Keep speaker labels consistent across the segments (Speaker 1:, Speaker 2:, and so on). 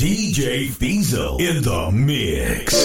Speaker 1: DJ Diesel in the mix.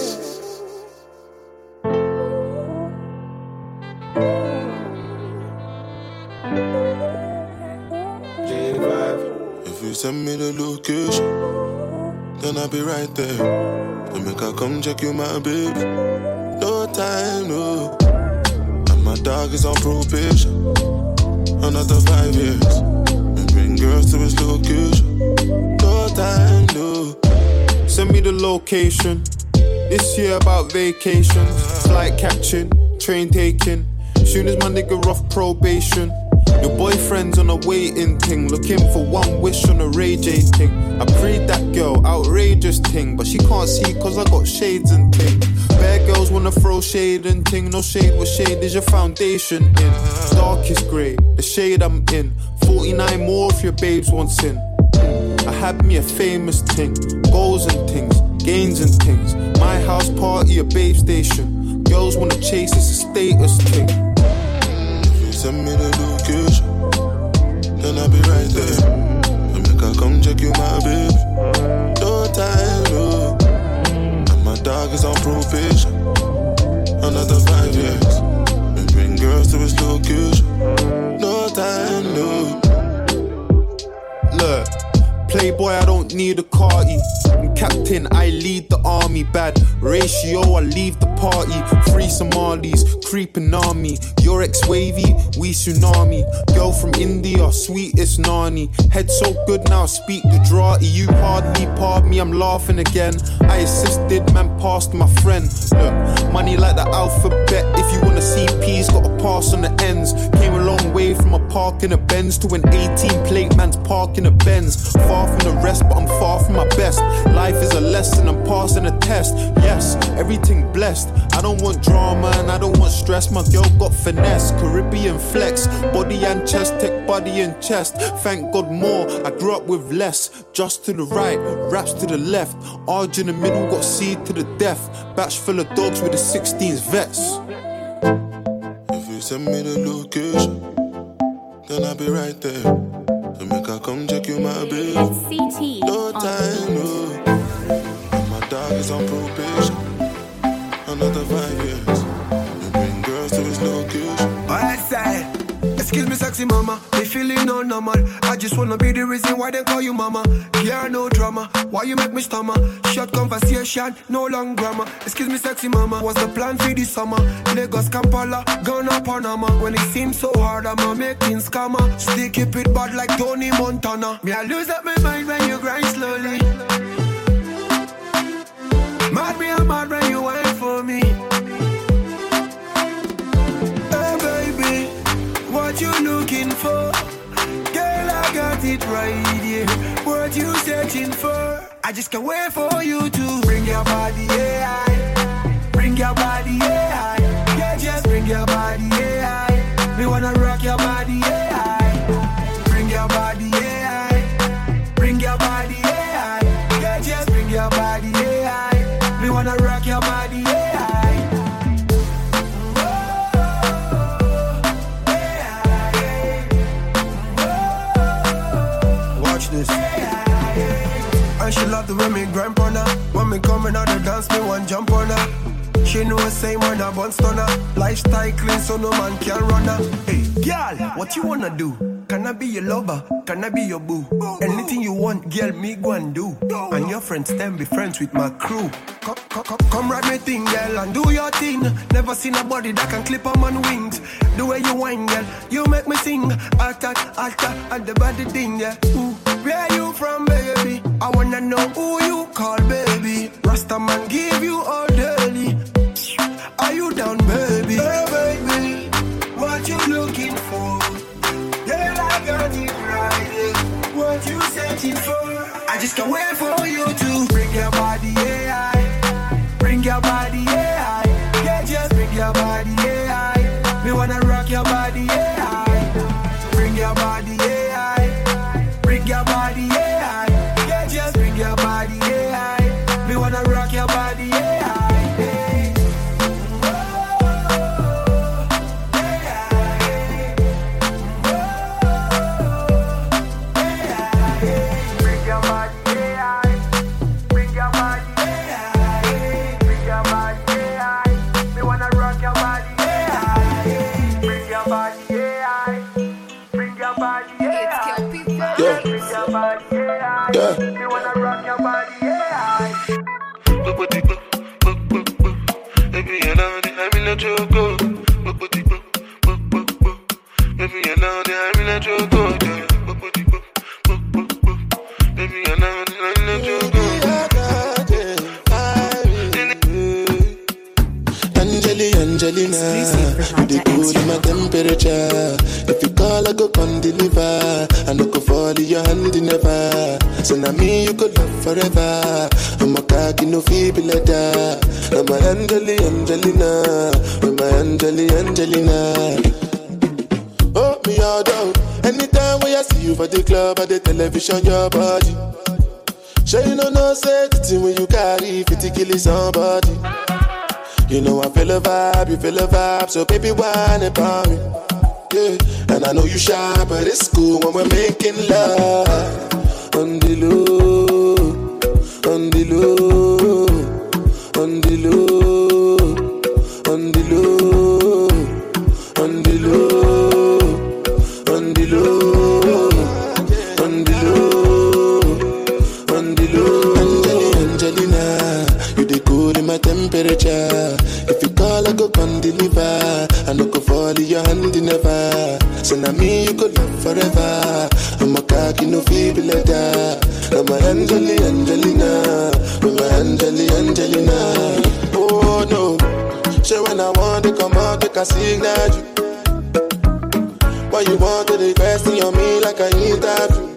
Speaker 2: If you send me the location, then I'll be right there. To make her come check you, my baby. No time, no. And my dog is on probation. Another 5 years. And bring girls to his location. No time, no.
Speaker 3: Send me the location. This year about vacation. Flight catching, train taking. Soon as my nigga off probation. Your boyfriend's on a waiting thing, looking for one wish on a Ray J thing. I prayed that girl, outrageous thing, but she can't see cause I got shades and thing. Bad girls wanna throw shade and thing, no shade, what shade is your foundation in? Darkest grey, the shade I'm in, 49 more if your babes want sin. I had me a famous thing, goals and things, gains and things. My house party, a babe station. Girls wanna chase, it's a status thing.
Speaker 2: Send me the location, then I'll be right there. And make her come check you, my baby. No time, no. And my dog is on probation. Another 5 years. And bring girls to his location. No time, no.
Speaker 3: Look, playboy, I don't need a carty. I'm captain, I lead the army. Bad ratio, I leave the party. Free Somalis, creeping army. Your ex-wavy, we tsunami. Girl from India, sweetest nani. Head so good now, I speak Gujarati. You hardly pardon me, I'm laughing again. I assisted, man passed my friend. Look, money like the alphabet. If you wanna see P's, gotta pass on the ends. Came a long way from a park in a Benz to an 18 plate man's park in a Benz. Far from the rest, but I'm far from my best. Life is a lesson, I'm passing a test. Yes, everything blessed. I don't want drama and I don't want stress. My girl got finesse, Caribbean flex. Body and chest, tech body and chest. Thank God more, I grew up with less. Just to the right, raps to the left. Arj in the middle, got seed to the death. Batch full of dogs with the 16s vets.
Speaker 2: If you send me the location, then I'll be right there. To make her come check you, my baby.
Speaker 4: CT
Speaker 2: no time, no. And my dog is on probation. Another 5 years. And bring girls to his location.
Speaker 5: I say, excuse me, sexy mama. Me feeling no normal. I just wanna be the reason why they call you mama. Yeah, no drama. Why you make me stammer? Short conversation, no long grammar. Excuse me, sexy mama. What's the plan for this summer? Lagos, Kampala, Ghana, Panama. When it seems so hard, I'ma make things scammer. Still keep it bad like Tony Montana. Me, I lose up my mind when you grind slowly. Mad me, I'm mad when you wait for me. Hey baby, what you looking for? Girl, I got it right here. What you searching for? I just can't wait for you to bring your body, yeah. Bring your body, yeah. Yeah, just bring your body, yeah. Me wanna rock your body, yeah. Bring your body, yeah. Bring your body, yeah. Yeah, just bring your body, yeah. Me wanna rock your body, yeah. Watch this. And she love the way me grind on her. When me coming out the dance, me one jump on her. She know same when I bun stunner. Lifestyle clean so no man can run her. Hey, girl, what you wanna do? Can I be your lover? Can I be your boo? Anything you want, girl, me go and do. And your friends then be friends with my crew. Come ride me thing, girl, and do your thing. Never seen a body that can clip a man wings. The way you whine, girl, you make me sing. Alta, and the body thing, yeah. Ooh, where you from, baby? I wanna know who you call, baby. Rasta man give you all daily. Are you down, baby? Hey, baby, what you looking for? Girl, I got it right. What you searching for? I just can't wait for you to bring your body, yeah. Bring your body, yeah. Yeah, just bring your body, yeah. Me wanna rock your body, yeah. Bring your body, yeah. Bring your body, yeah. Yeah, just bring your body, yeah. Me wanna rock your body, yeah.
Speaker 2: Yeah.
Speaker 5: You wanna rock your body, yeah.
Speaker 2: Baby, you know that I'm in a choco. Baby, you know that I'm in a choco. Baby, you know that I'm in a choco. Angelina, you the cool in my temperature. If you call, I go come deliver. I no go fall in your hand never. So now me you could love forever. I'm a cocky no feeble letter. I'm my Angelina, I'm my Angelina. Oh me all down. Anytime when I see you for the club or the television, your body. Sure you know say the thing when you carry 50 kill somebody. You know I feel a vibe, you feel a vibe, so baby whine about me, yeah. And I know you shy, but it's cool when we're making love. On the low, on the low, on the low, on the low, on the low, on the low, on the low, on the low. Angelina, you the cool in my temperature. If you call, I go come deliver. I no go fall in your hand never. So now me you could love forever. I'm a cocky no feeble letter. I'm a Angelina, I'm a Angelina. Oh no, so when I want to come out, I can signal you. Why you want to request on me like I interview?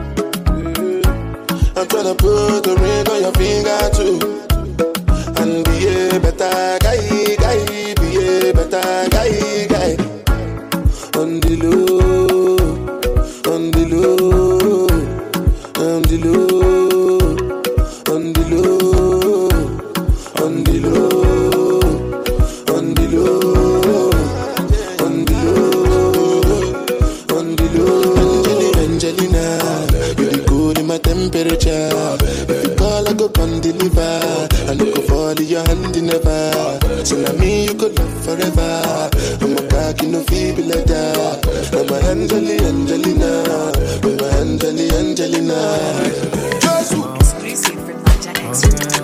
Speaker 2: I'm tryna put the ring on your finger too. And be a better guy, be a better guy. On the low, on the low, on the low, on the low, on the low, on the low, on the low, on the low. Angelina, you the good in my temperature. If you call, I go come deliver. I no go fall in your hand never. So now me you could love forever. I'm a cocky no feeble letter. I'm a Angelina, I'm a Angelina.
Speaker 4: Exclusive for Project X.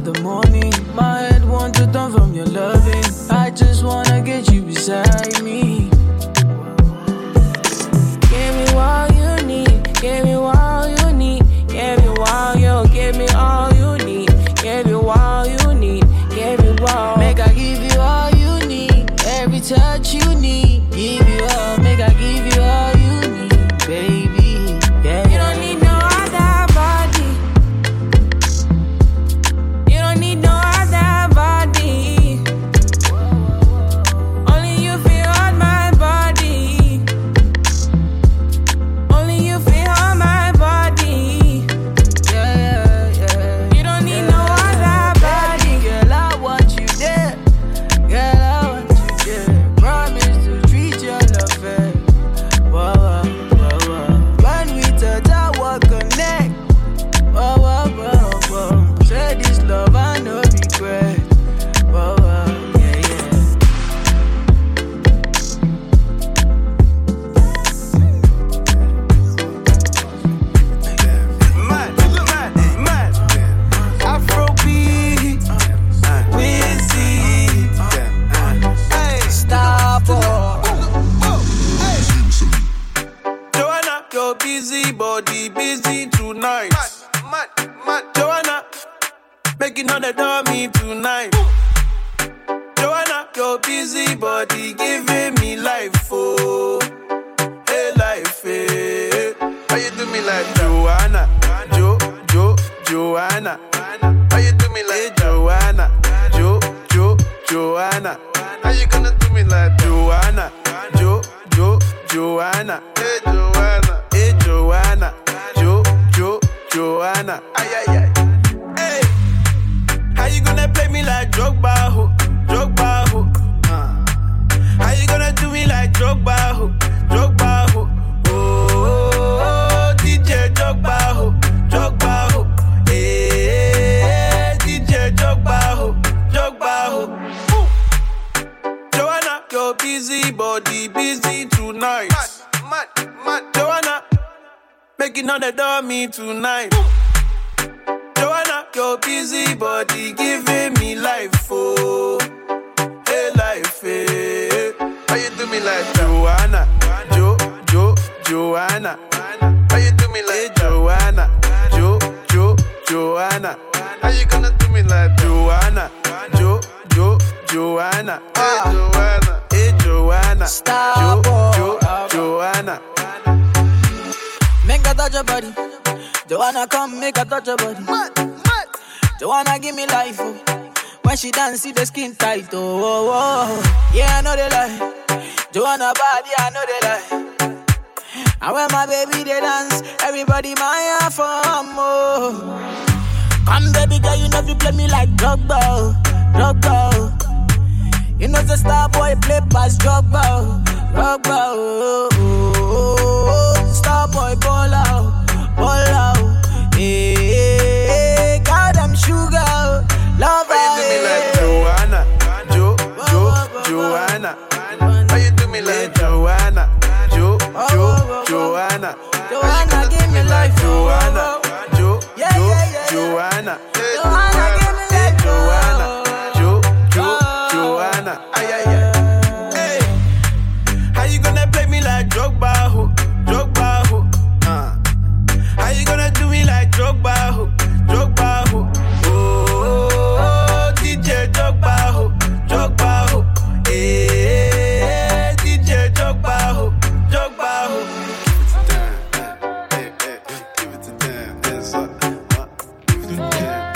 Speaker 4: the morning. My head wants to turn from your loving. I just wanna get you beside me. Give me all you need. Give me all you need. Give me all you. Give me all you need. Give me all you need. Give me all. Make I give you all you need. Every touch you need. Give you all. Make I give you all you need, baby. Yeah. You don't need no other body. You don't need no other body. Only you feel on my body. Only you feel on my body. Yeah, yeah, yeah. You don't need no other body. Girl, I want you there. Girl, I want you there. Promise to treat your love fair. Whoa, whoa, whoa, whoa. When we touch, I will connect. Whoa, whoa, whoa, whoa. Say this love, I no regret. Whoa, whoa, yeah, yeah.
Speaker 5: Mad, Afrobeat, Wizzy,
Speaker 4: Starboy.
Speaker 5: Joanna, your busy body busy tonight. Joanna, making on the dummy tonight. Joanna, your busy body giving me life, oh, hey life, hey. How you do me like Joanna, Joanna? How you do me like Joanna, Joanna? How you gonna do me like Joanna, Joanna? Hey Joanna, Joanna? Ay ay ay. Hey, how you gonna play me like Drogba, ho? How you gonna do me like Drogba, ho? Oh, DJ Drogba, ho? Hey, DJ Drogba, ho? Ooh. Joanna, your busy body busy tonight. Mad. Joanna, making all the dummy tonight. Joanna, your busy body giving me life, oh, hey life, hey. How you do me like Joanna, Joanna? How you do me like Joanna, Joanna? How you gonna do me like Joanna, Joanna? Hey Joanna, Joanna?
Speaker 4: Make a touch your body. Joanna, come make a touch your body. Joanna, give me life, oh. When she dance, see the skin tight, oh, oh, oh. Yeah, I know they lie. Joanna body, I know they lie. And when my baby they dance, everybody my for more. Come baby girl, you know you play me like Drogba. You know the star boy play past Drogba. Star boy ball out. Hey, got them sugar, love.
Speaker 5: How you do me like Joanna, Joanna? How you do me like Joanna, Joanna?
Speaker 4: Joanna, give me life,
Speaker 5: Joanna,
Speaker 4: yeah.
Speaker 5: Joanna.
Speaker 4: Joanna, give me life,
Speaker 5: Joanna. Ay ay ay. Hey, how you gonna play me like Drogba, ho? How you gonna do me like Drogba, ho? Oh, DJ Drogba, ho? Hey, DJ Drogba, ho? Give it to them, hands up. Give it to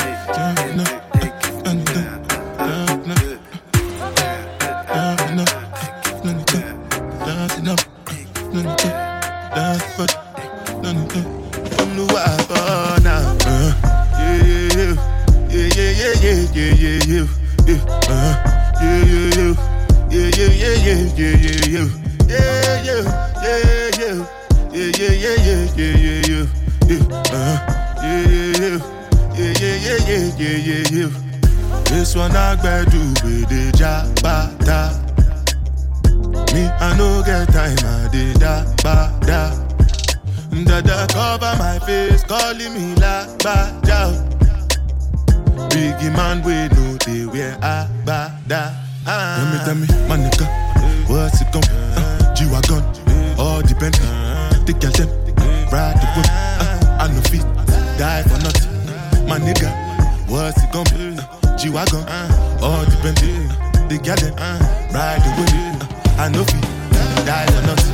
Speaker 2: This one I better do with the jabata. Me, I no get time, I did da ba da. Dada cover my face, calling me la ba da. Biggie man, we know they wear abada. Tell me, my nigga, what's it gon' be? G-Wagon, all the Bentley. The girl them, ride the whip. I no fit, die for nothing. My nigga, what's it gon' be? G-Wagon, all the Bentley. The girl them, ride the whip. I no fit, die for nothing.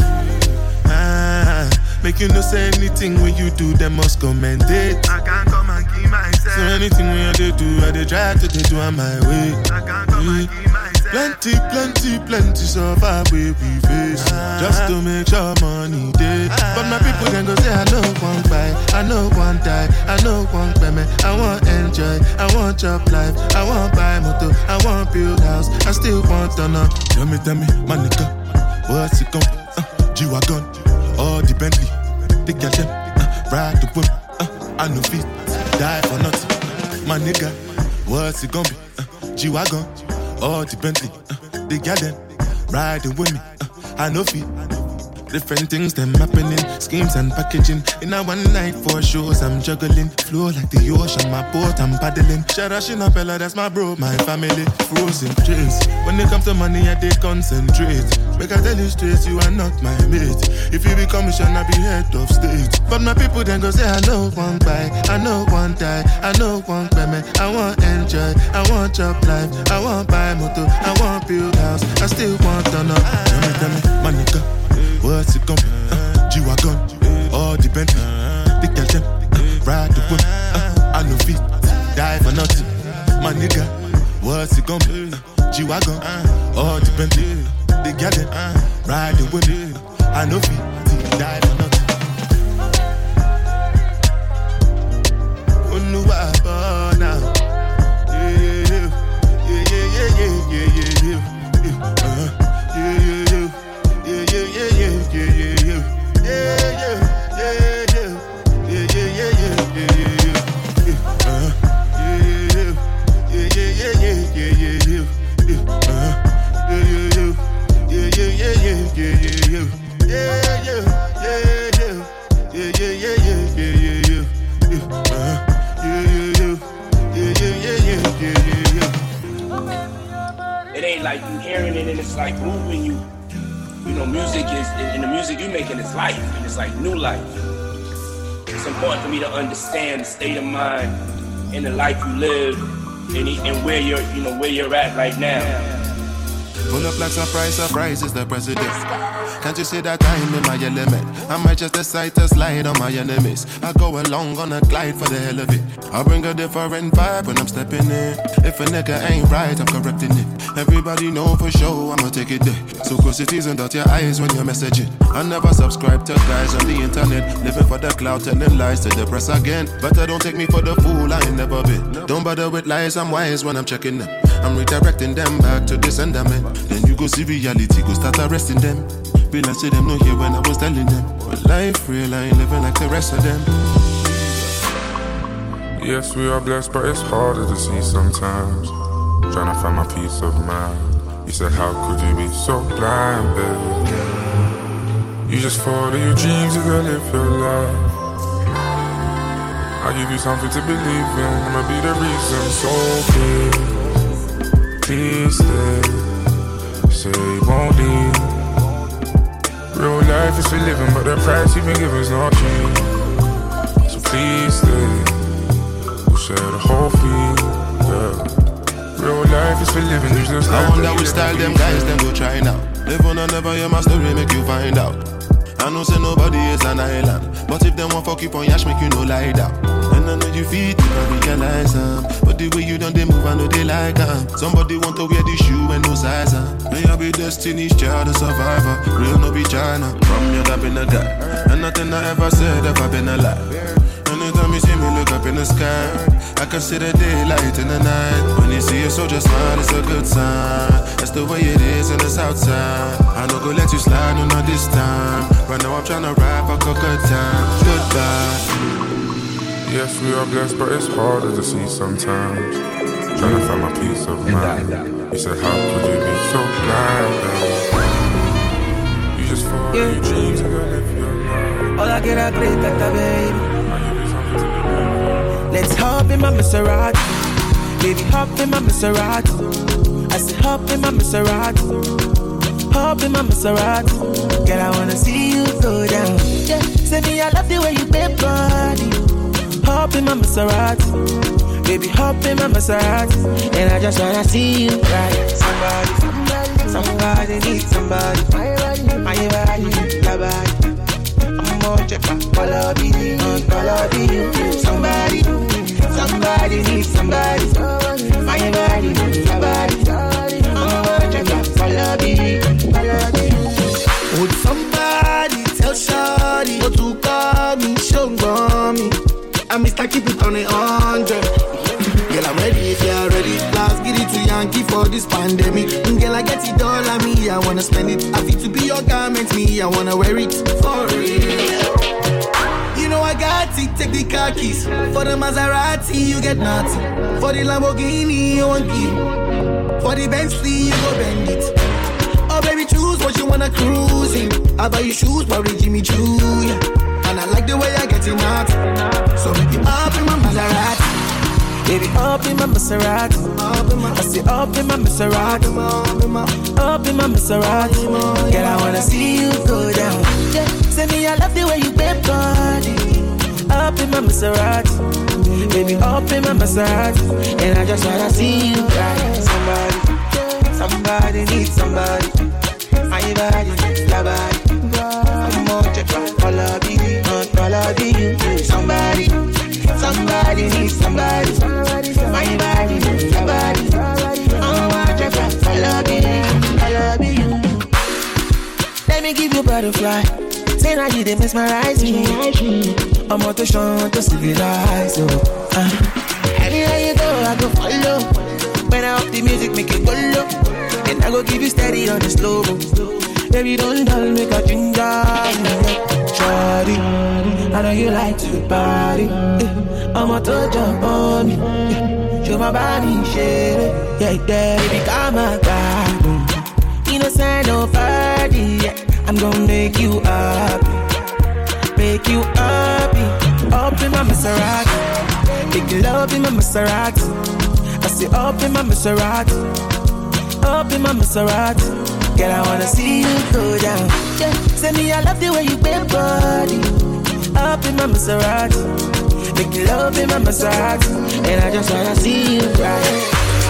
Speaker 2: Make you no say anything when you do, they must commend it. I can't come and keep myself. So anything when you do, I they try to do on my way. I can't come and keep myself. Plenty so far we face. Just to make sure money day. But my people then go say I know one buy, I know one die, I know one payment. I want enjoy, I want job life, I want buy motor, I want build house, I still want to know. Tell me, my nigga, what's it gon' G-Wagon, all the Bentley, the girl them, ride the whip, I no fit, die for nothing. My nigga, what's it gon' be? G-Wagon, all the Bentley, the girl them, ride the with me, I no fit. Different things them happening, schemes and packaging. In a one night for shows I'm juggling. Flow like the ocean, my boat I'm paddling. Sharashina Bella, that's my bro, my family. Frozen dreams. When it comes to money, I they concentrate. Make I tell you straight, you are not my mate. If you become a shall I be head of state. But my people then go say I know one buy, I know one die, I know one payment. I want enjoy, I want job life, I want buy motor, I want build house, I still want to know. Tell me, my nigga, what's it gon' be? G-Wagon, all the Bentley. The girl them, ride the whip. I no fit, die for nothing. My nigga, what's it gon' be? G-Wagon, all the Bentley. The girl them, ride the whip. I no fit, die for nothing. Oh no, I burn now. Yeah.
Speaker 6: It ain't like you hearing it and it's like moving you. You know, music is, and the music you making is life, and it's like new life. It's important for me to understand the state of mind and the life you live, and where you're, you know, where you're at right now.
Speaker 2: Pull up like surprise is the president. Can't you see that I'm in my element? I might just decide to slide on my enemies. I go along on a glide for the hell of it. I bring a different vibe when I'm stepping in. If a nigga ain't right, I'm correcting it. Everybody know for sure I'ma take it there. So close it is and dot your eyes when you're messaging. I never subscribe to guys on the internet, living for the clout, telling lies to the press again. But I don't take me for the fool, I ain't never been. Don't bother with lies, I'm wise when I'm checking them. I'm redirecting them back to the sentiment. Then you go see reality, go start arresting them. Feel I see them no here when I was telling them. But life real, I ain't living like the rest of them.
Speaker 7: Yes, we are blessed, but it's harder to see sometimes. Trying to find my peace of mind. You said, how could you be so blind, baby? You just follow your dreams, you gotta live your life. I'll give you something to believe in, I'ma be the reason. So please stay. Say you won't leave. Real life is for living, but the price you've been given is not cheap. So please stay. We'll share the whole fee, yeah. Real life is for living, you just
Speaker 2: I wonder which style them guys them go try now. Live on and never hear my story, make you find out. I know say nobody is an island, but if them want fuck you on yash, make you know lie down. And I know you feel it, I realize but the way you done they move, I know they like somebody want to wear the shoe and no size May I be Destiny's Child, a survivor. Real no be China, from you that been a guy. And nothing I ever said ever been a lie. Anytime you see me look up in the sky, I can see the daylight in the night. When you see a soldier smile, it's a good sign. That's the way it is in the south side. I no go let you slide, no not this time. Right now I'm tryna ride for a good time. Goodbye.
Speaker 7: Yes, we are blessed, but it's harder to see sometimes. Trying to find my peace of mind. You said, how could you be so blind, baby? You just follow your dreams and you live your life.
Speaker 4: All I get a great baby. Let's hop in my Maserati. Baby, hop in my Maserati. I said, hop in my Maserati. Hop in my Maserati. Girl, I wanna see you go down. Yeah, say me, I love the way you bend body. Hop in my Maserati. Baby, hop in my Maserati. And I just wanna see you ride. Somebody needs somebody. My body, your body. I'm more check my color be you. Somebody needs somebody. My body, your body. I'm more check my color be you. Would somebody tell Shawty what to call me? Show me. I Mr. Keep it on 100. Girl, I'm ready if you're ready. Last get it to Yankee for this pandemic. Girl, I get it all on me, I wanna spend it. I feel to be your garment, me, I wanna wear it for real. You know I got it, take the car keys. For the Maserati, you get nothing. For the Lamborghini, you want it. For the Bentley, you go bend it. Oh baby, choose what you wanna cruise in. I buy you shoes, probably Jimmy Choo, yeah. And I like the way I get it out. So make it up in my Maserati. Baby, up in my Maserati. I say up in my Maserati. Up in my Maserati. Girl, I wanna see you go down. Yeah, say me, I love the way you bend body. Up in my Maserati. Baby, up in my Maserati. And I just wanna see you ride. Somebody needs somebody. My body, your body. I'm more check my color be you. Somebody needs somebody. My body, your body. I'm more check my color be you. Let me give you butterfly. Say now you they mesmerize me. I'm out to show to civilize you. Anywhere you go, I go follow. When I up the music, make it go low. And I go give you steady on the slow. Baby, don't dull, make a ginger. Shawty, I know you like to party. I'm out to jump on me. Show my body, shit. Yeah, baby, come on, God. Innocent, no party. Yeah. I'm gonna make you happy. Make you happy. Up in my Maserati. Make love in my Maserati. I say up in my Maserati. Up in my Maserati. Girl, I wanna see you go down. Yeah, say me, I love the way you bend body. Up in my Maserati. Make love in my Maserati. And I just wanna see you ride.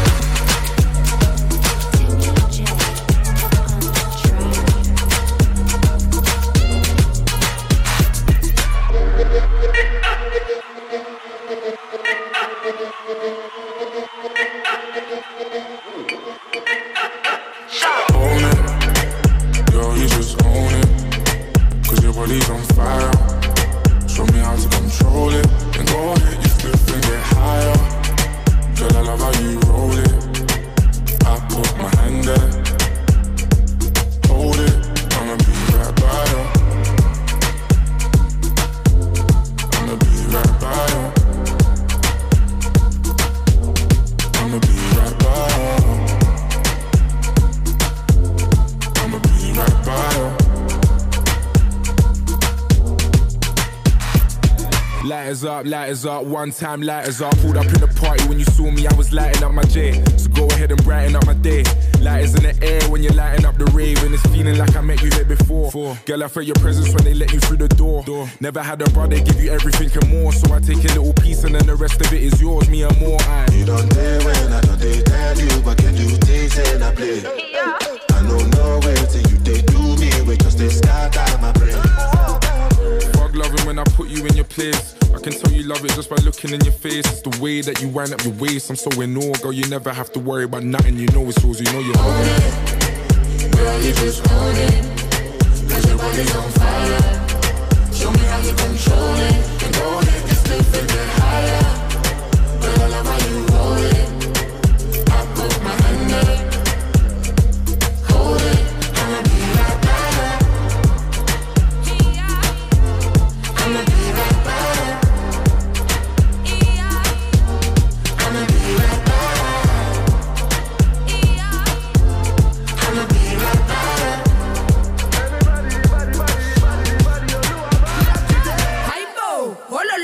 Speaker 7: Lighters up, one time lighters up. Pulled up in the party when you saw me, I was lighting up my J. So go ahead and brighten up my day. Lighters in the air when you're lighting up the rave. And it's feeling like I met you here before. Girl, I felt your presence when they let you through the door. Never had a brother give you everything and more. So I take a little piece and then the rest of it is yours, me and more.
Speaker 2: You don't dare when I don't they tell you, but can you taste and I play? I know no way till you they do me, we just they start out my brain.
Speaker 7: Fuck loving when I put you in your place. I can tell you love it just by looking in your face. It's the way that you wind up your waist. I'm so in awe, girl, you never have to worry about nothing. You know it's yours, you know you're own it.
Speaker 8: Girl, you just own it. Cause your body's on fire. Show me how you control it. And go ahead, just lift and get higher. Girl, I love how you roll it. I put my hand there. Hold it. I'ma be right by her. I'ma be right by her. I'ma be right by her. I'ma be right by her. Hypo,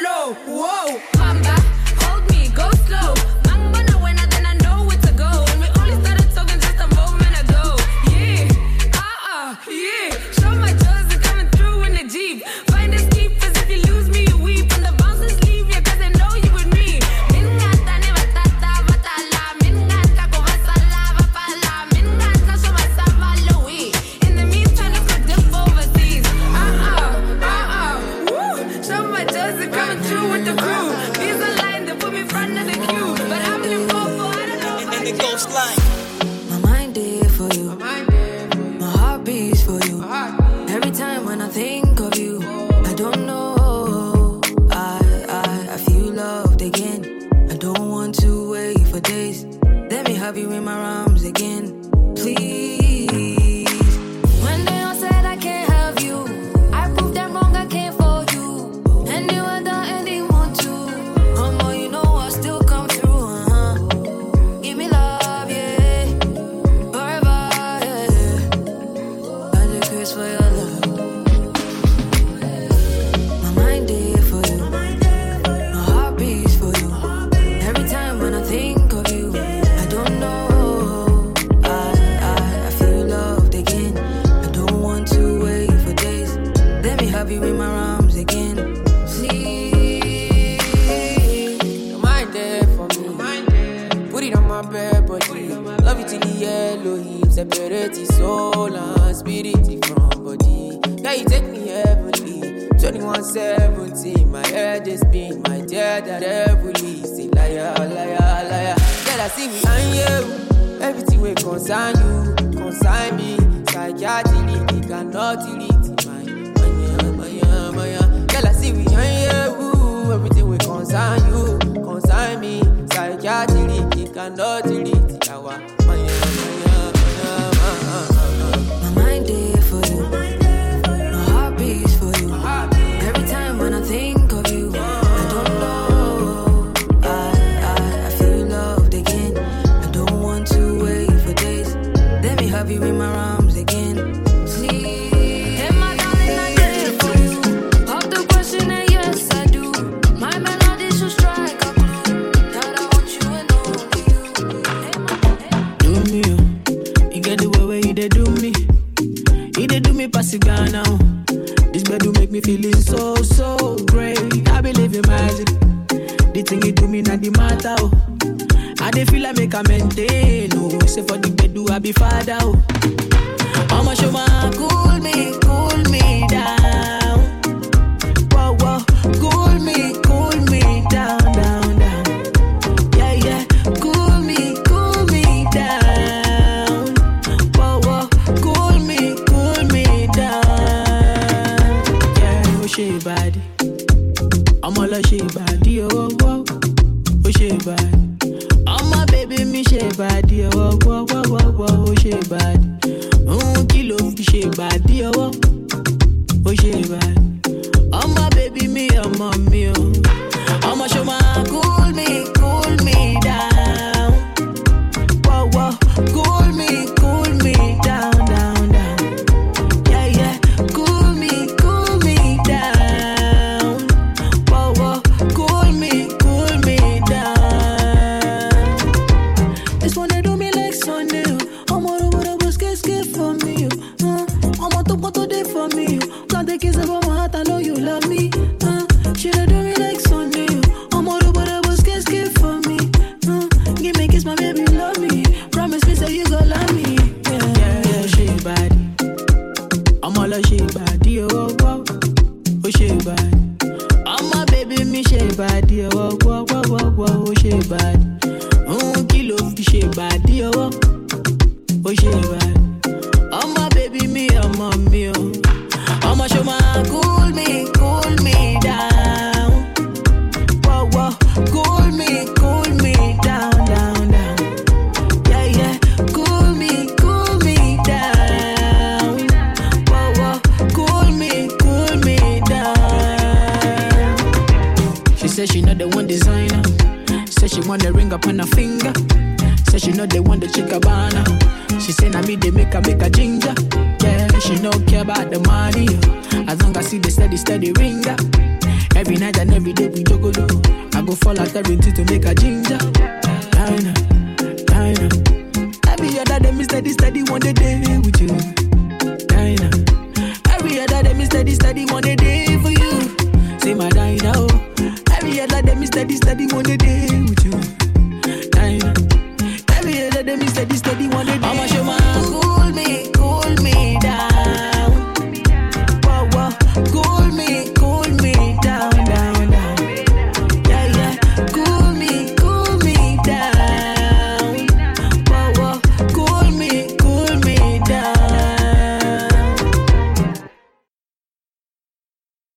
Speaker 4: separate the soul and spirit from body. Now you take me heavenly. 21-17, my head is spin, my dear that heavily. Say liar, liar, liar. Girl, I see me and you. Everything will concern you, concern me. Psychiatry, it cannot delete my. Girl, I see me and you. Everything will concern you, concern me. Psychiatry, it cannot delete our. My
Speaker 8: mind there for you. My heart beats for you. Every time when I think of you, I don't know. I feel loved again. I don't want to wait for days. Let me have you in my arms again. Sleep. And my darling, I'm there for you. Pop the question and yes, I do. My melody should strike a clue that I want you and only you.
Speaker 4: Do me, you get the way where you they do me. You they do me pass it down now. This bed do make me feeling so, so great. I believe in magic. The thing you do me not the matter. Oh. I dey feel like make a maintain. Oh. Say for the bed do I be father. Oh. I'ma show my cool me down. Whoa, whoa, cool me down, down, down. Yeah, yeah, cool me down. Whoa, whoa, cool me down. Yeah, oh shit body. I'm all a shit body, oh, oh, oh shit body. I'm my baby, me shit body, oh, oh, oh, oh, oh, shit body. Kilo shit body, oh, oh shit body. I'm my baby, me, I'm mommy, oh. I'ma show my cool me down. Whoa, whoa, cool me down, down, down. Yeah, yeah, cool me down. Whoa, whoa, cool me down. This one they do me like Sunday. I'm all over the bus, get for me. I'm on top of today for me. Can't take kiss about my heart, I know you love me. She do me like Sunday. I'm all over the bus, get for me. Give me a kiss, my baby, love me. Promise me, say you gon' love me. Yeah, she body. I'm all a she body, oh, oh, oh, she body. I'm my baby, me she body, oh, oh, oh, oh, oh, she body. Kilo she body, oh, oh, she body. I'm my baby, me, I'm mommy, oh. I'ma show my cool me down. Whoa, whoa, cool me down, down, down. Yeah, yeah, cool me down. Whoa, whoa, cool me down. She said she not the one designer. Said she want the ring up on her finger. Said she not the one the chick Cabana. She say na me they make her ginger. Yeah, she no care about the money. As long as I see the steady ringer. Every night and every day we go. I go fall out everything to make her ginger. Dinah. Every other day me steady one day with you. Dinah. Every other day me steady one day for you. Say my Dinah, oh. Every other day me steady one day